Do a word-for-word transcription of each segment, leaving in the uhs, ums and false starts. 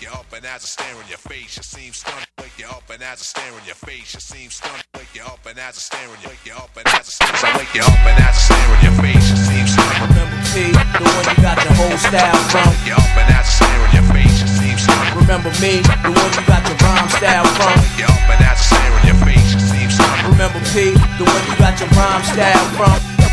you up and as I stare in your face, you seem stunned. Wake you up and as I stare in your face, you seem stunned. Wake you up and as I stare in your wake you up and as I stare. So wake you up and as I stare in your face, you seem stunned. Remember P, the one you got the whole style from. Wake you up and as I stare in your face, you seem stunned. Remember me, the one you got the rhyme style from. Wake you up and as I stare in your face, you seem stunned. Remember P, the one you got your rhyme style from.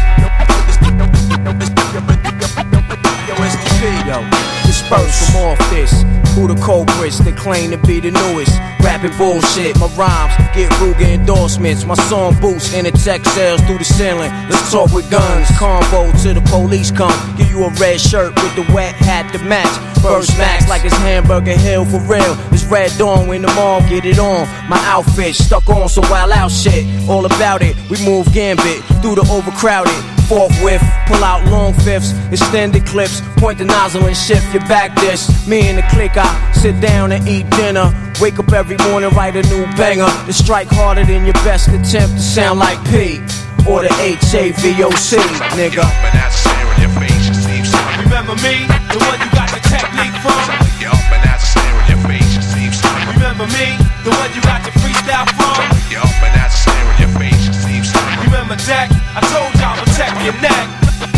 Yo, it's the P, yo. Disperse from off this. Who the culprits that claim to be the newest? Rapping bullshit, my rhymes get Ruger endorsements. My song boosts in the tech sales through the ceiling. Let's talk with guns. Combo to the police come. Give you a red shirt with the wet hat to match. Burst max like it's Hamburger Hill for real. It's Red Dawn when the mall get it on. My outfit stuck on some wild out shit. All about it, we move gambit through the overcrowded. Forthwith, pull out long fifths, extended clips, point the nozzle and shift your back disc. Me and the clique, I sit down and eat dinner. Wake up every morning, write a new banger. To strike harder than your best attempt to sound like P or the H A V O C, nigga. Remember me, the one you got the technique from? Wake you up and as I stare in your face, you seem stunned. Remember me, the one you got the freestyle from? Wake you up and as I stare in your face, you seem stunned. Remember Deck? I told y'all protect your neck.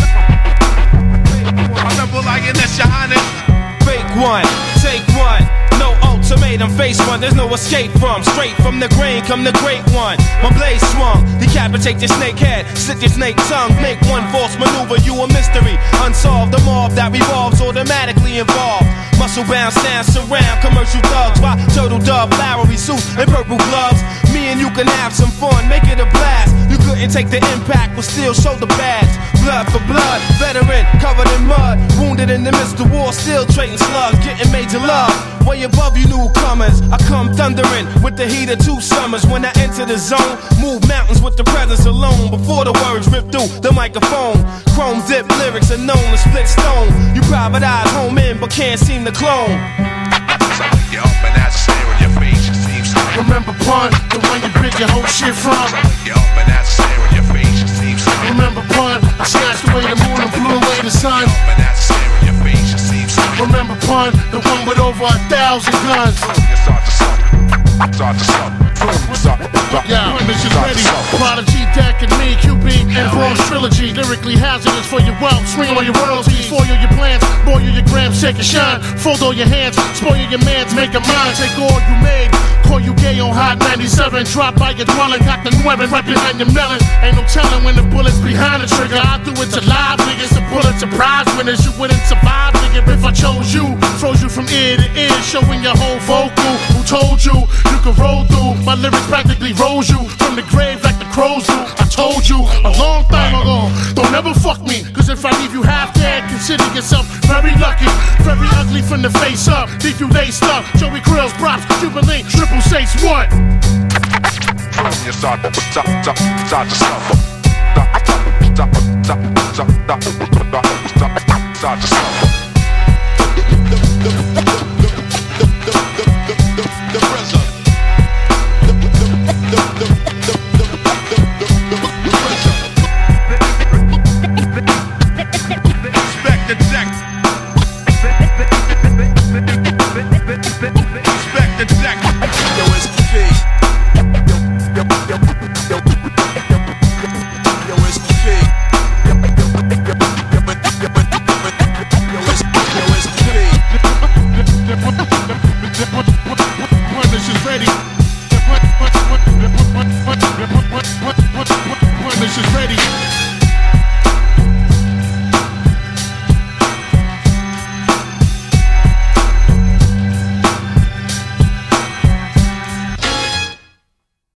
I remember lioness, your highness. Fake one, take one. No ultimatum, face one, there's no escape from. Straight from the grain, come the great one. My blade swung, decapitate your snake head, slit your snake tongue, make one false maneuver, you a mystery. Unsolved, the mob that revolves automatically involved. Muscle bound, stand, surround, commercial thugs, by turtle dove, flowery suits, and purple gloves. Me and you can have some fun, make it a blast. You couldn't take the impact, but still show the badge. Blood for blood, veteran, covered in mud. Wounded in the midst of war, still trading slugs, getting major love. Way above you newcomers, I come thundering with the heat of two summers. When I enter the zone, move mountains with the presence alone. Before the words rip through the microphone, chrome dip lyrics are known to split stone. You private eyes home in, but can't seem to clone. Wake you up and as I stare in your face, you seem stunned. Remember Pun, the one you built your whole shit from? Wake you up and as I stare in your face, you seem stunned. Remember Pun, I snatched away the moon and blew away the sun. Wake you up and as I stare in your face, you seem stunned. Remember Pun, the one with over a thousand guns. You start to suck, start to suck, start to suck. Yeah, this is ready. Prodigy, Deck, and me, Q B, and Bronze Trilogy. Lyrically hazardous for your wealth. Swing on your royalties, foil your plans, boil your grams, shake and shine. Fold all your hands, spoil your mans, make a mind. Take all you made, call you gay on Hot ninety-seven. Drop by your dwelling, got the nueve right behind your melon. Ain't no telling when the bullet's behind the trigger. I do it to live niggas, the bullets are prize winners. You wouldn't survive, nigga, if I chose you. Froze you from ear to ear, showing your whole vocal. Who told you you could roll through? My lyrics practically rose you from the grave like the crows do. I told you a long time ago, don't ever fuck me, cause if I leave you half dead, consider yourself very lucky. Very ugly from the face up, leave you laced up. Joey Krills, props, Jubilee, triple six, what? You start to stop, stop, start to suffer. Stop, stop, stop, stop, stop, stop, start to suffer. This is ready.